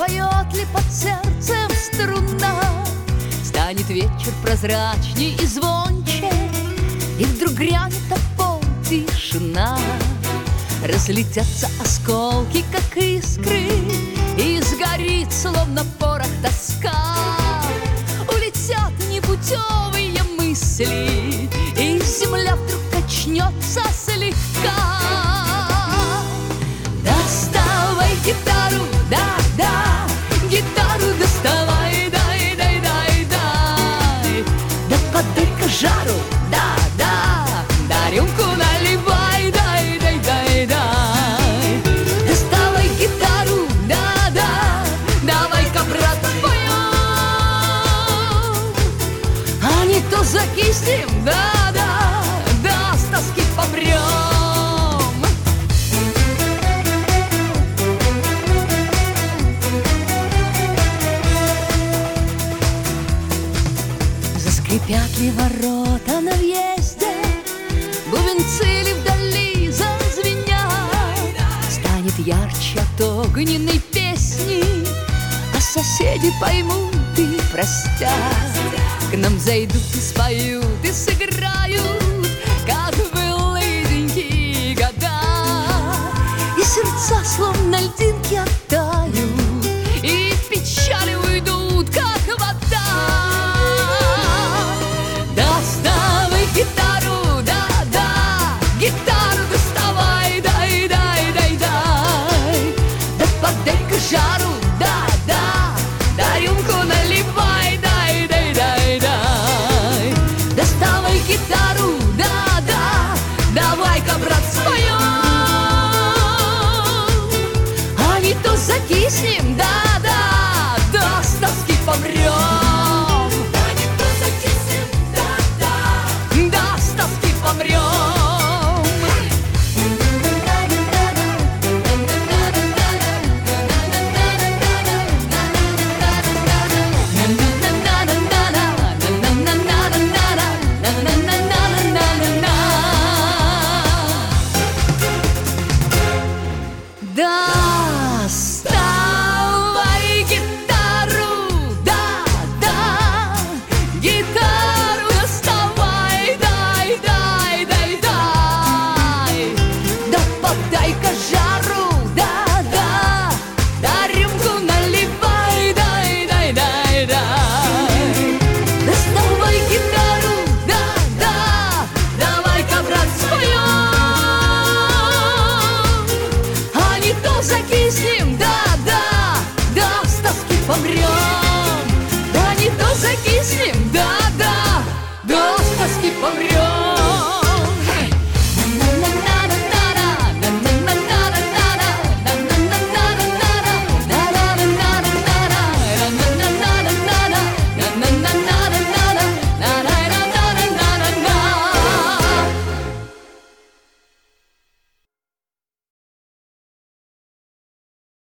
запоет ли под сердцем струна. Станет вечер прозрачней и звонче, и вдруг грянет опол тишина. Разлетятся осколки, как искры, и сгорит, словно порох, тоска. Улетят непутевые мысли, и земля вдруг качнется слегка. Доставай гитару, да-да, гитару доставай, дай. Да подай-ка жару, да-да, да рюмку наливай, дай. Доставай гитару, да-да, давай-ка, брат, споем. А не то закиснем, да-да, да с тоски помрем. Заскрипят ли ворота на въезде, бубенцы ли вдали зазвенят, станет ярче от огненной песни, а соседи поймут и простят. К нам зайдут и споют, и сыграют, как в былые года, и сердца словно льдинки оттают, и в печали уйдут, как вода. Доставай гитару, да-да, гитару доставай, дай. Да подай-ка жару, да-да, да рюмку наливай, дай. Доставай гитару, да-да, давай-ка, брат, споем. А не то закиснем, да.